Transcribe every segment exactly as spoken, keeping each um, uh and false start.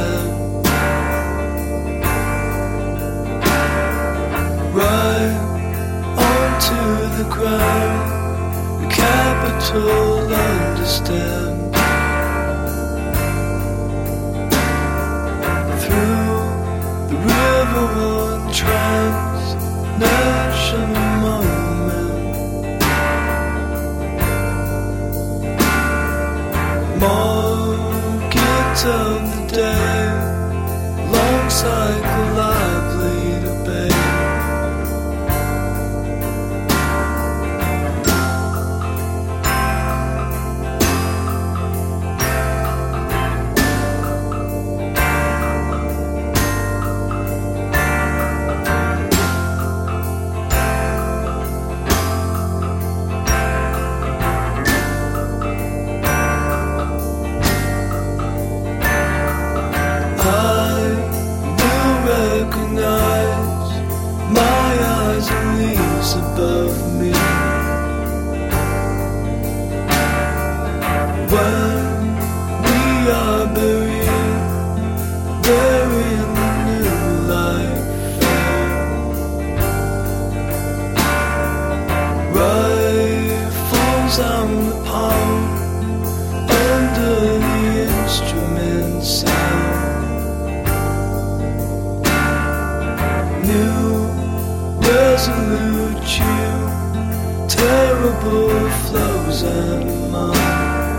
understand. Right onto the ground, the capital understand. Through the river on transnational moment, market of the day, long cycle lively debate. Above me, when we are buried, burying the new life. Rifles on the palm, under the instrument sound. New resolute you, terrible flows and mine.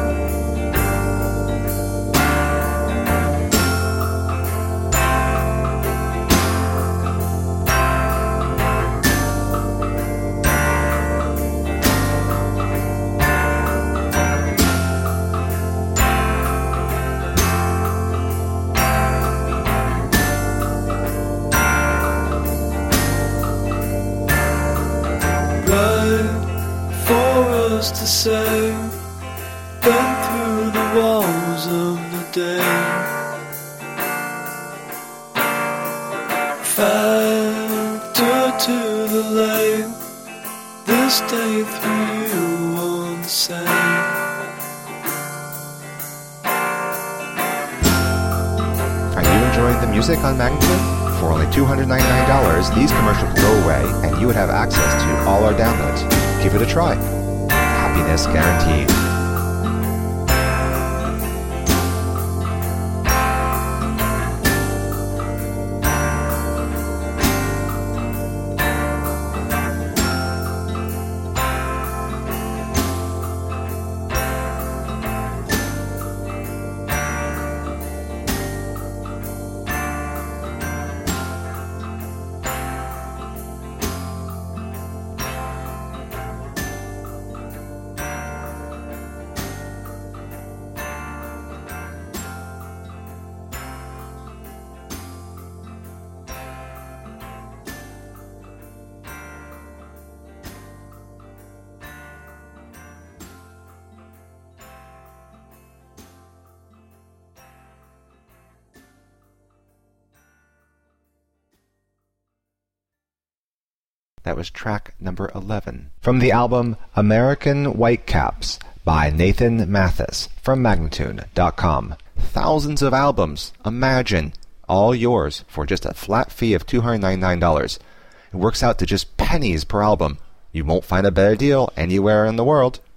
To say, bent through the walls of the day, factor to the lane, this day through you on the same. Are you enjoying the music on Magnitude? For only two hundred ninety-nine dollars, these commercials go away and you would have access to all our downloads. Give it a try. Happiness guaranteed. That was track number eleven from the album American Whitecaps by Nathan Mathis from Magnatune dot com. Thousands of albums, imagine, all yours for just a flat fee of two hundred ninety-nine dollars. It works out to just pennies per album. You won't find a better deal anywhere in the world.